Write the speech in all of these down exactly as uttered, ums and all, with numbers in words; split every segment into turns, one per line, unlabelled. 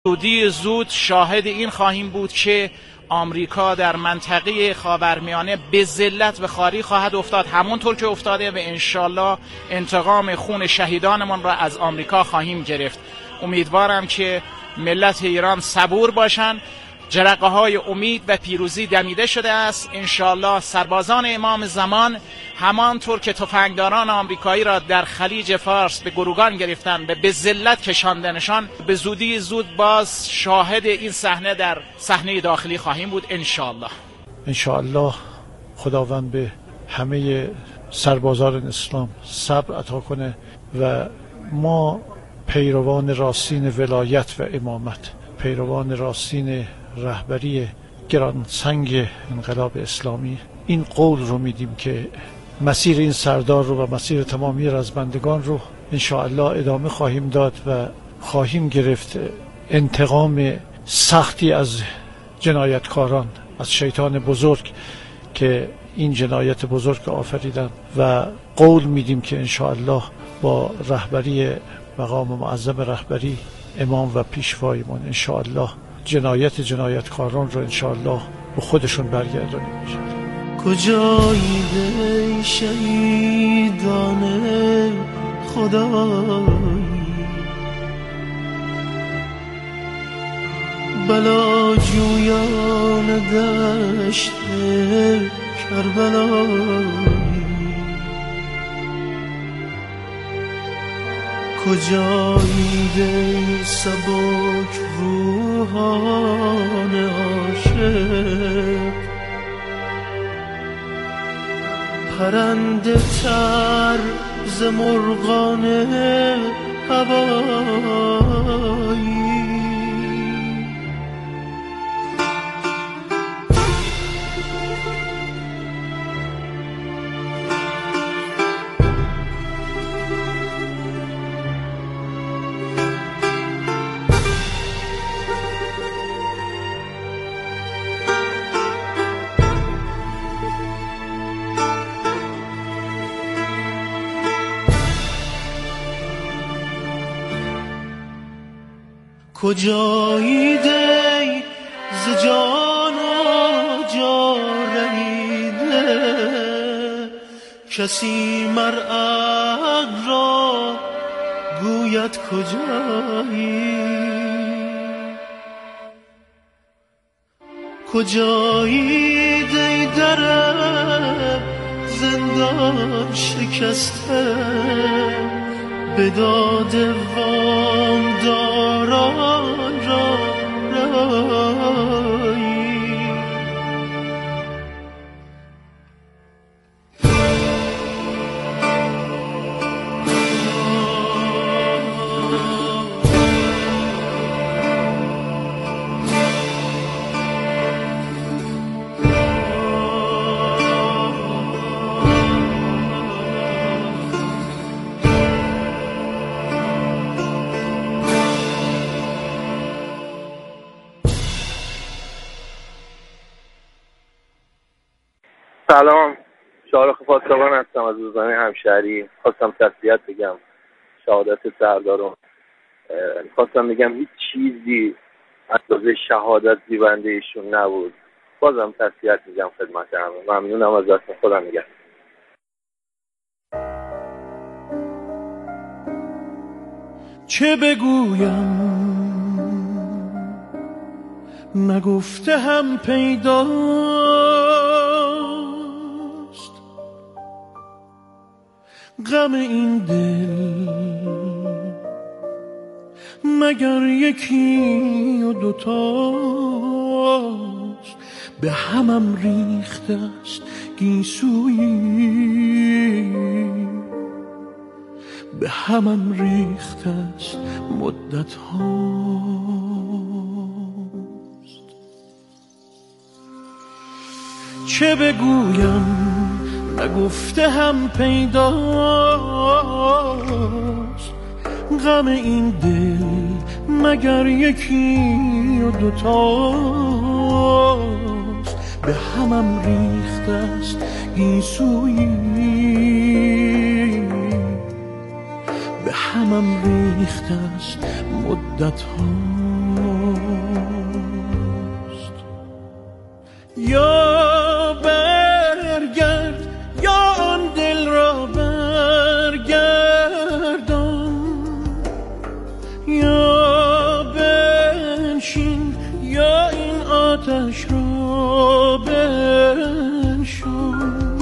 زودی زود شاهد این خواهیم بود که آمریکا در منطقه خاورمیانه به ذلت به خواری خواهد افتاد، همونطور که افتاده، و انشالله انتقام خون شهیدانمان را از آمریکا خواهیم گرفت. امیدوارم که ملت ایران صبور باشند. جرقه های امید و پیروزی دمیده شده است. انشالله سربازان امام زمان همانطور که تفنگداران آمریکایی را در خلیج فارس به گروگان گرفتن و به ذلت کشاندنشان، به زودی زود باز شاهد این صحنه در صحنه داخلی خواهیم بود انشالله.
انشالله خداوند به همه سربازان اسلام صبر عطا کنه و ما پیروان راستین ولایت و امامت، پیروان راستین رهبری گرانسنگ انقلاب اسلامی، این قول رو میدیم که مسیر این سردار رو و مسیر تمامی رزمندگان رو انشاءالله ادامه خواهیم داد و خواهیم گرفت انتقام سختی از جنایتکاران، از شیطان بزرگ که این جنایت بزرگ آفریدن، و قول میدیم که انشاءالله با رهبری مقام معظم رهبری امام و پیشوایمان انشاءالله جنایت جنایتکاران رو انشاءالله به خودشون برگردانیم.
کجایی ای شهیدان خدایی، بلا جویان دشت کربلایی، کجایی ای سبک روحان عاشق، پرنده تر ز مرغان هوایی. کجایی دی ز جان و جان رمیده، کسی مرعق را گوید کجایی، کجایی دی در زندان شکسته، به داد وام داران را رایی.
سلام، شارخ پاسبان هستم از روزنامه همشهری. خواستم تسلیت بگم شهادت سردارم. خواستم بگم هیچ چیزی اندازه شهادت زیبنده ایشون نبود. بازم تسلیت میگم خدمت همه. ممنونم از دست خدا. میگم
چه بگویم نگفته هم پیداست، غم این دل مگر یکی و دوتاست، به همم ریخته است گیسویی، به همم ریخته است مدت هاست. چه بگویم نگفته هم پیداست، غم این دل مگر یکی و دوتاست، به همم ریخته است گیسویی، به همم ریخته است مدت ها. آتش را بنشان.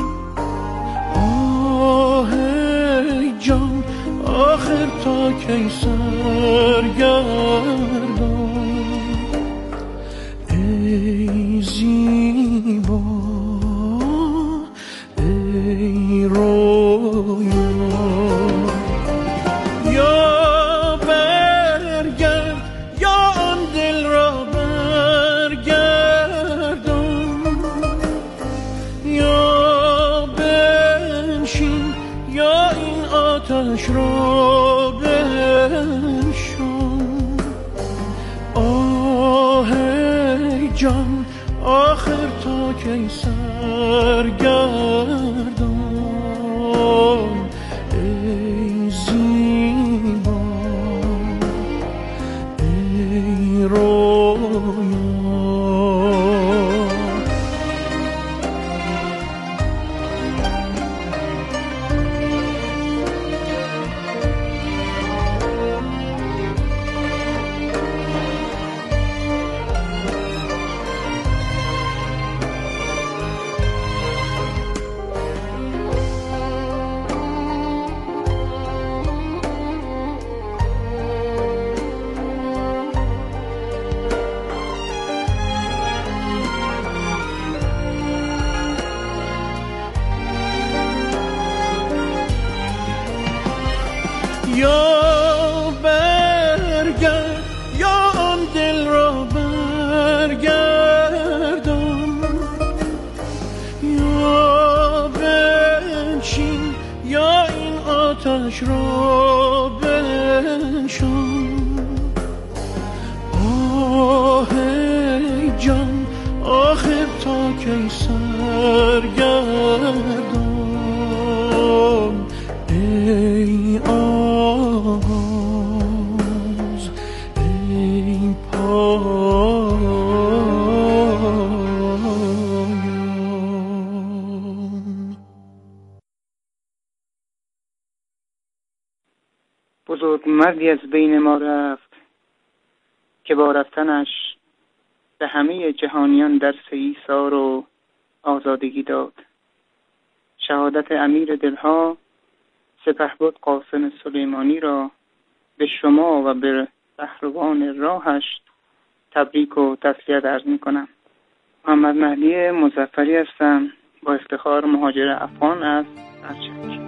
آه ای جان آخر تا کی سرگردان. ای زیبا ای رویا، یا برگرد یا آن دل را برگردان، یا بنشین یا این آتش را بنشان. آه ای جان آخر تا کی سرگردان. ای زیبا ای رویا. یا برگرد یا آن دل را برگردان، یا بنشین یا این آتش را بنشان. آه ای جان آخر تا کی سرگردان. ای آغاز ای پایان.
بزرگ مردی از بین ما رفت که با رفتنش به همه جهانیان درس ایثار و آزادگی داد. شهادت امیر دلها سپهبد قاسم سلیمانی را به شما و به پهلوان راهش تبریک و تسلیت عرض می‌کنم. محمد مهدی مظفری هستم، با افتخار مهاجر افغان از ارچک.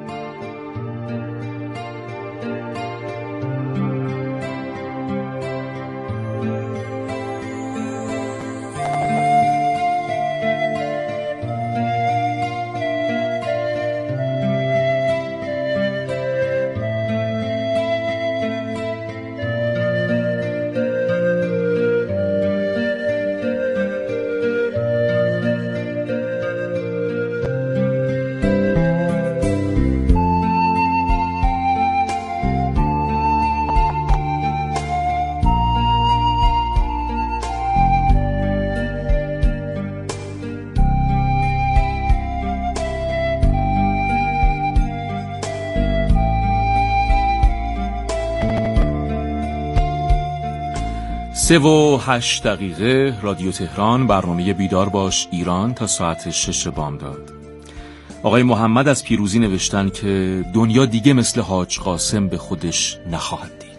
سه و هشت دقیقه رادیو تهران، برنامه بیدار باش ایران تا ساعت شش بامداد. آقای محمد از پیروزی نوشتن که دنیا دیگه مثل حاج قاسم به خودش نخواهد دید.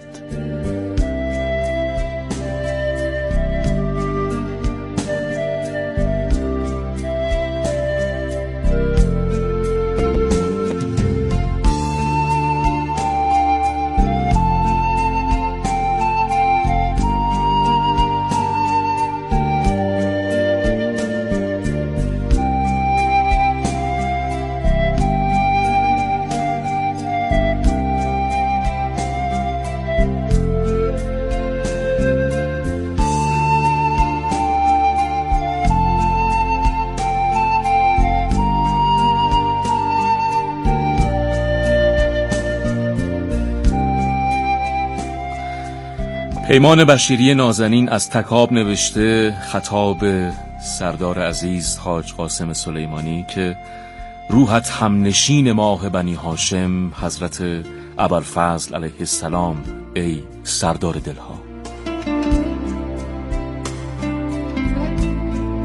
پیمان بشیری نازنین از تکاب نوشته خطاب سردار عزیز حاج قاسم سلیمانی که روحت همنشین ماه بنی هاشم حضرت ابوالفضل علیه السلام ای سردار دلها.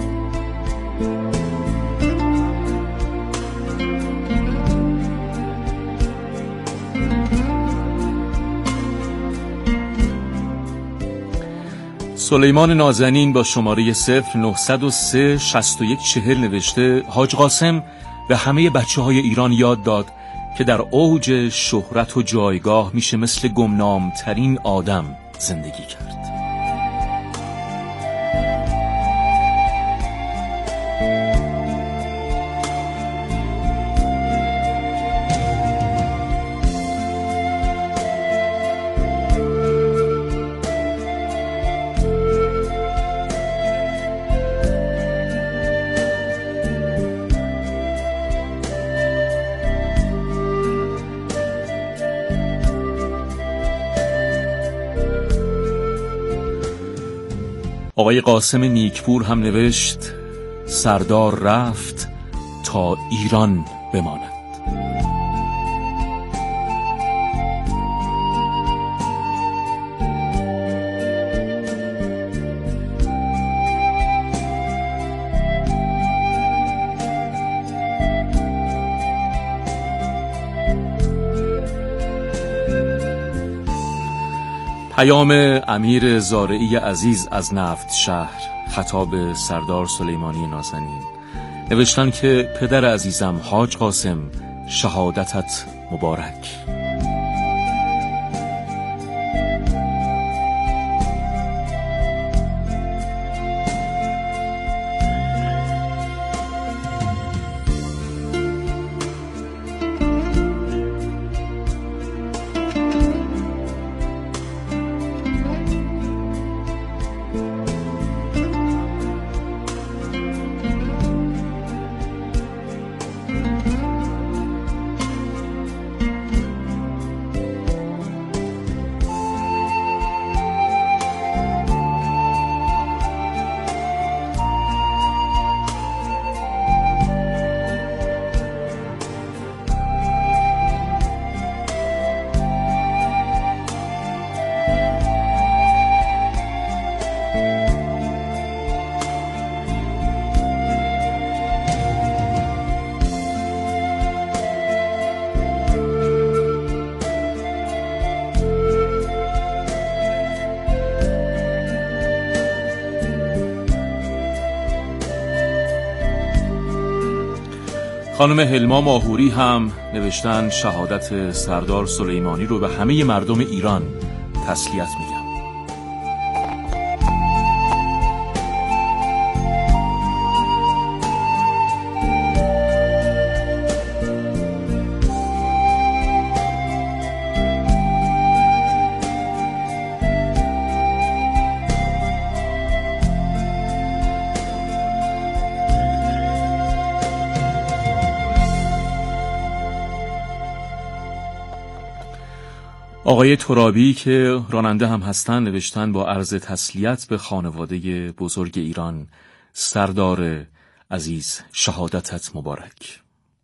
سلیمان نازنین با شماره صفر نهصد و سه شصت و یک چهل نوشته حاج قاسم به همه بچه های ایران یاد داد که در اوج شهرت و جایگاه میشه مثل گمنام ترین آدم زندگی کرد. آقای قاسم نیکپور هم نوشت سردار رفت تا ایران بماند. پیام امیر زارعی عزیز از نفت شهر خطاب سردار سلیمانی نازنین. نوشتن که پدر عزیزم حاج قاسم شهادتت مبارک. خانم هلما ماهوری هم نوشتن شهادت سردار سلیمانی رو به همه مردم ایران تسلیت میگم. آقای ترابی که راننده هم هستن نوشتن با عرض تسلیت به خانواده بزرگ ایران سردار عزیز شهادتت مبارک.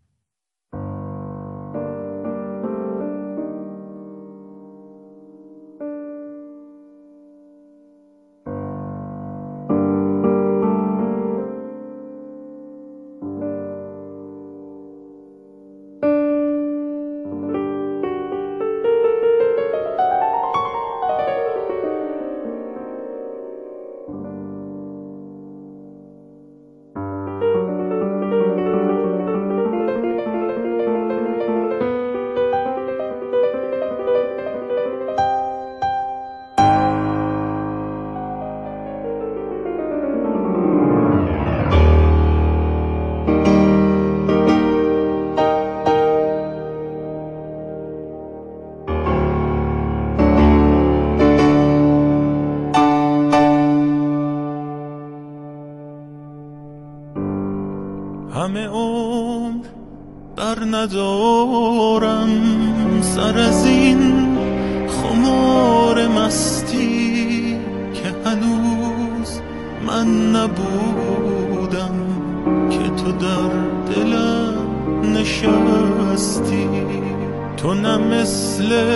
همه عمر بر ندارم سر از این خمار مستی که هنوز من نبودم که تو در دلم نشستی. تو نه مثل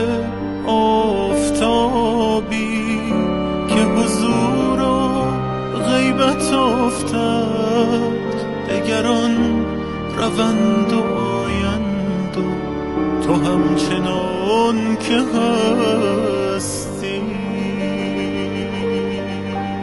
آفتابی که حضور و غیبت افتد، دگران روند و آیند و تو همچنان که هستی.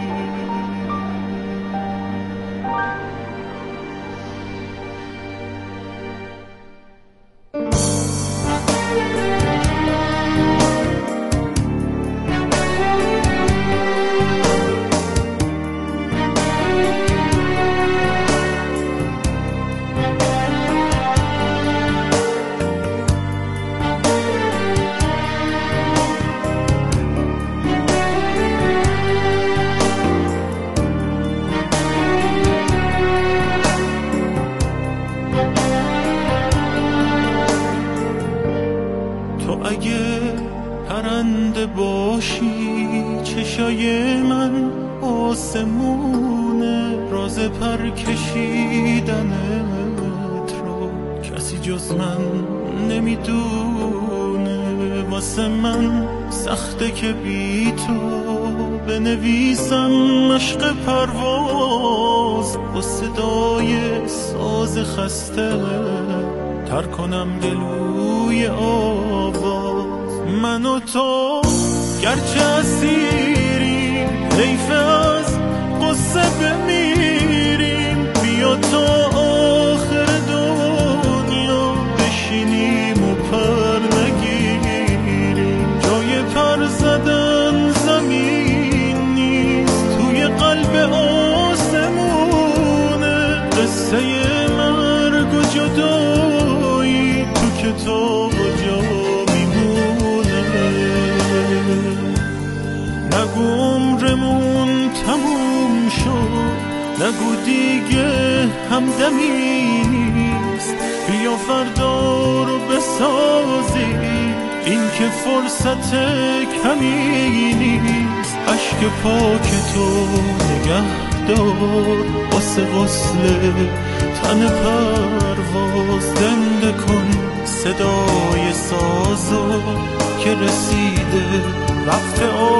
من آسمونه، راز پر کشیدنت رو کسی جز من نمیدونه. واسه من سخته که بی تو بنویسم مشق پرواز، با صدای ساز خسته تر کنم گلوی آواز. من و تو گرچه اسیریم، حیف از قصه بمیریم. بیا تا آخر دنیا بشینیم و پر نگیریم. جای پر زدن زمین نیست، توی قلب آسمونه. قصه مرگ و جدایی تو کتاب و جا میمونه. نگو عمرمون تموم شد، نگو دیگه همدمی نیست. بیا فردا رو بسازیم، این که فرصت کمی نیست. عشق پاک تو نگه دار، واسه غسل تن پرواز. زنده کن صدای سازو که رسیده وقت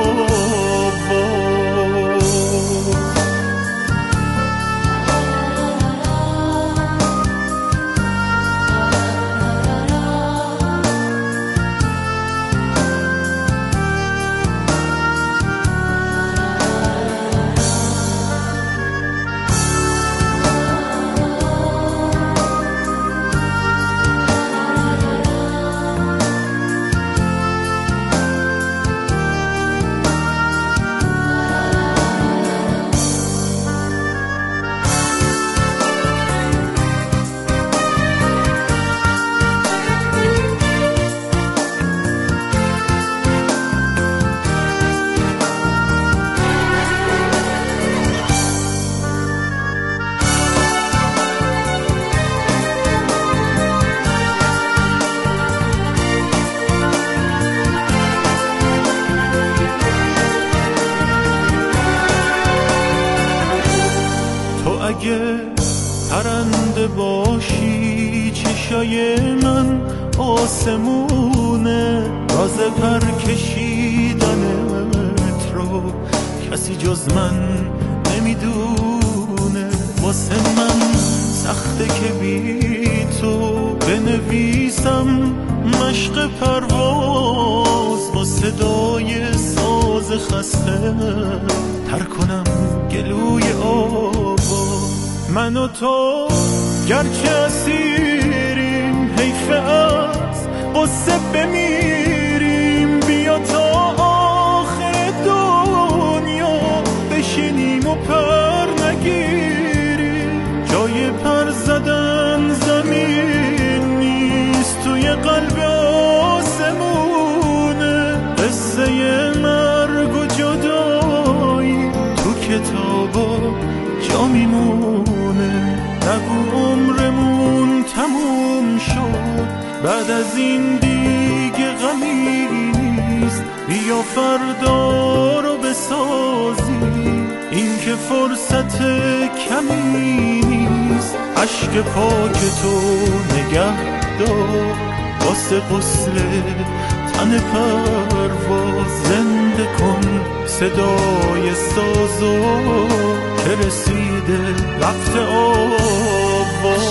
آواز. اگه پرنده باشی، چشای من آسمونه. راز پر کشیدنت رو کسی جز من نمیدونه. واسه من سخته که بی تو بنویسم مشق پرواز. با صدای ساز خسته تر کنم گلوی آواز. من و تو گرچه اسیریم، حیف از قصه بمیریم. بیا تا آخر دنیا بشینیم و پر نگیریم. جای پر زدن زمین نیست، توی قلب آسمونه. قصه مرگ و جدایی تو کتابا جا میمونه. نگو عمرمون تموم شد، بعد از این دیگه غمی نیست. بیا فردا رو بسازیم، این که فرصت کمی نیست. عشق پاک تو نگه دار، واسه غسل تن پرواز. زنده کن صدای سازو که رسیده وقت آواز.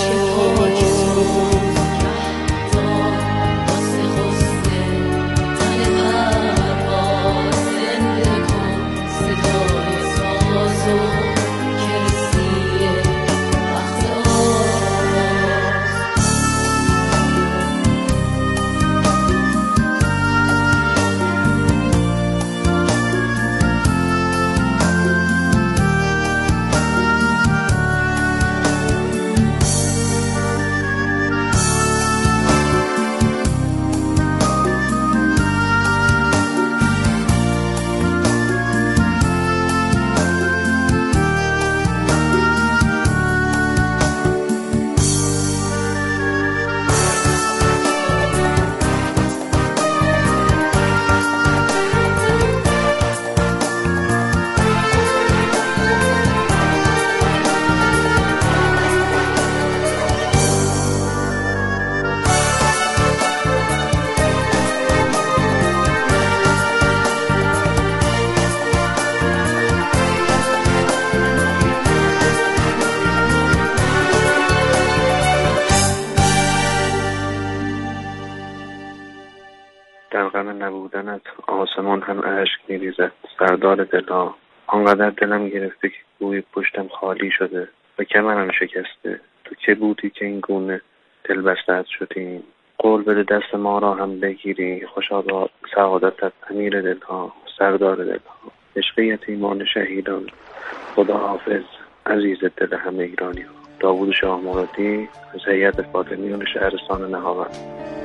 نبودن از آسمان هم اشک میریزد. سردار دلها، آنقدر دلم گرفته که گوی پشتم خالی شده و کمرم شکسته. تو که بودی که این گونه دل بستت شدیم؟ قول بده دست ما را هم بگیری. خوشا با سعادتت امیر دلها، سردار دلها، عشق یتیمان شهیدان، خدا حافظ عزیز دل همه ایرانی. داوود شاه مرادی از هیئت فاطمیان شهرستان نهاوند.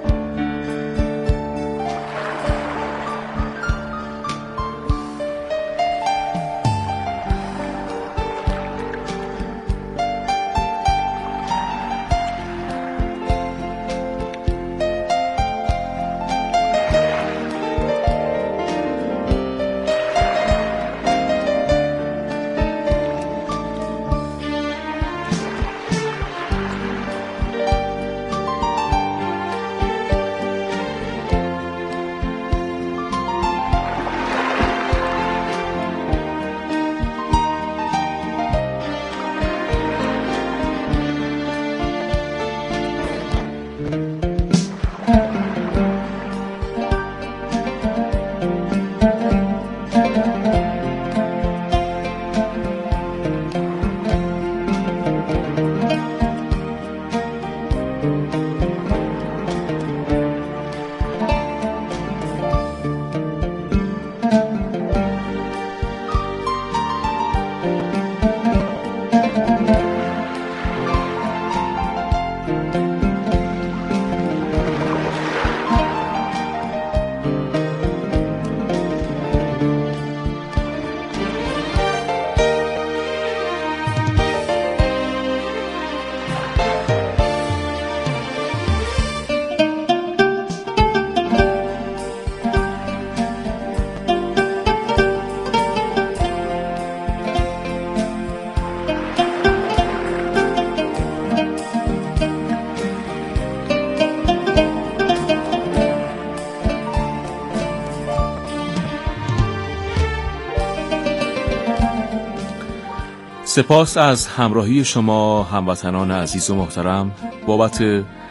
سپاس از همراهی شما هموطنان عزیز و محترم. بابت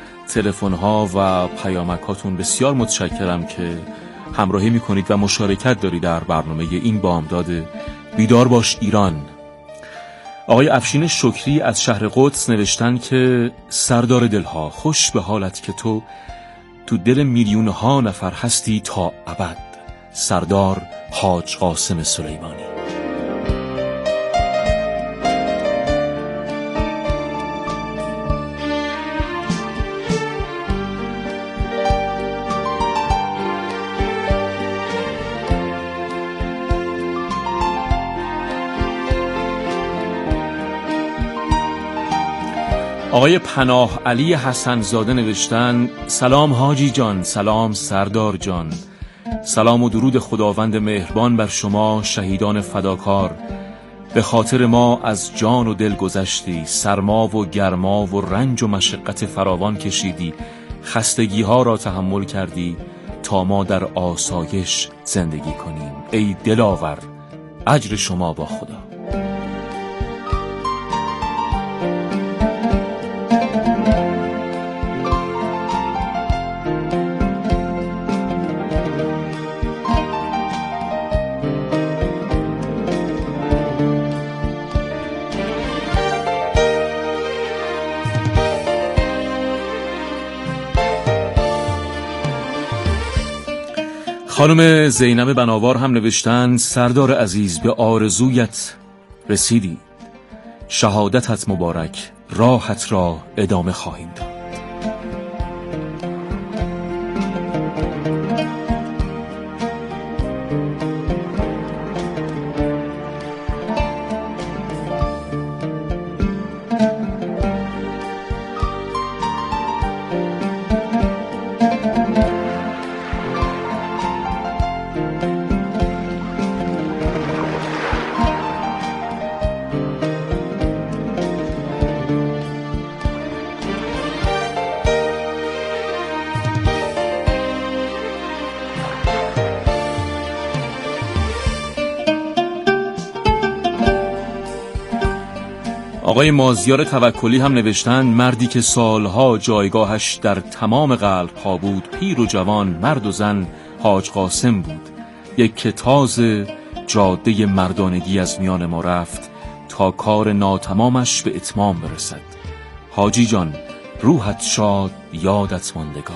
تلفن‌ها و پیامک‌هاتون بسیار متشکرم که همراهی می‌کنید و مشارکت دارید در برنامه این بامداد بیدار باش ایران. آقای افشین شکری از شهر قدس نوشتن که سردار دلها، خوش به حالت که تو تو دل میلیون‌ها نفر هستی تا ابد. سردار حاج قاسم سلیمانی. آقای پناه علی حسن زاده نوشتن سلام حاجی جان، سلام سردار جان، سلام و درود خداوند مهربان بر شما شهیدان فداکار. به خاطر ما از جان و دل گذشتی، سرما و گرما و رنج و مشقت فراوان کشیدی، خستگی ها را تحمل کردی تا ما در آسایش زندگی کنیم. ای دلاور، اجر شما با خدا. خانم زینب بناوار هم نوشتن سردار عزیز، به آرزویت رسیدی، شهادتت مبارک، راحت را ادامه خواهیم داد. آقای مازیار توکلی هم نوشتن مردی که سالها جایگاهش در تمام قلب‌ها بود، پیر و جوان، مرد و زن، حاج قاسم بود، یک که تازه جاده مردانگی از میان ما رفت تا کار ناتمامش به اتمام برسد. حاجی جان، روحت شاد، یادت ماندگار.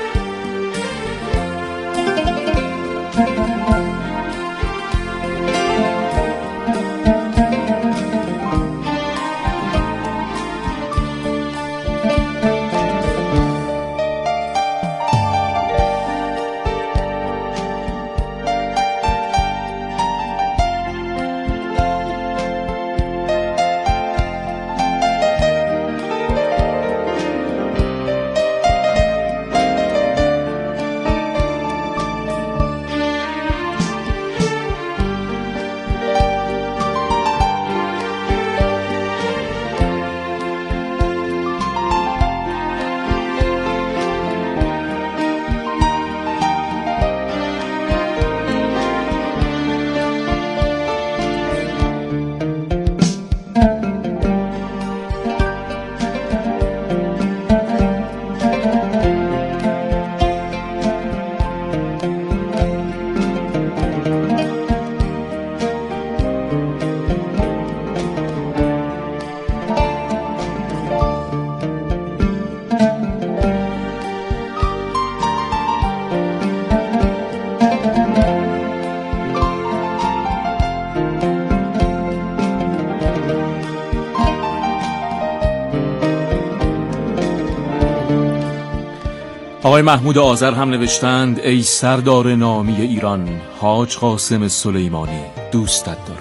آقای محمود آذر هم نوشتند: ای سردار نامی ایران حاج قاسم سلیمانی، دوستت دارم.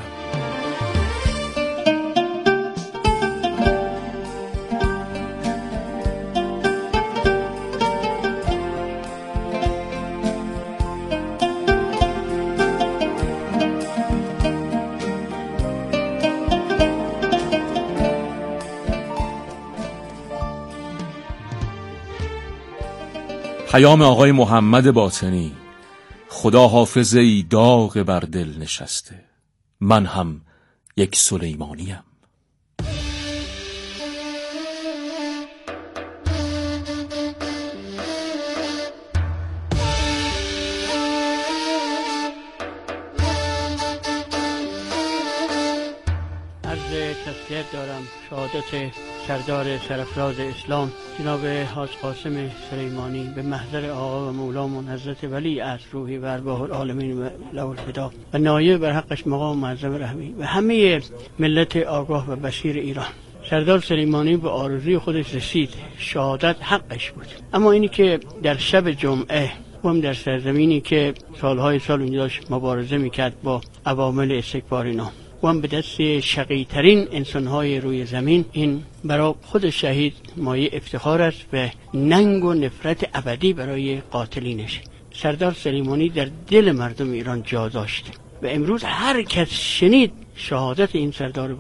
پیام آقای محمد باطنی: خدا حافظ ای داغ بر دل نشسته، من هم یک سلیمانیم.
عرض تسلیت دارم شهادت سردار سرافراز اسلام جناب حاج قاسم سلیمانی به محضر آقا و مولامون حضرت ولی عصر روحی و ارواح العالمین و له الفدا و نایب بر حقش مقام معظم رحمی و همه ملت آگاه و بصیر ایران. سردار سلیمانی به آرزوی خودش رسید، شهادت حقش بود، اما اینی که در شب جمعه و هم در سرزمینی که سالهای سال اونجا داشت مبارزه میکرد با عوامل استکبار اینا و هم به دست شقی‌ترین انسانهای روی زمین، این برای خود شهید مایه افتخار است و ننگ و نفرت ابدی برای قاتلینش. سردار سلیمانی در دل مردم ایران جا داشت و امروز هر کس شنید شهادت این سردار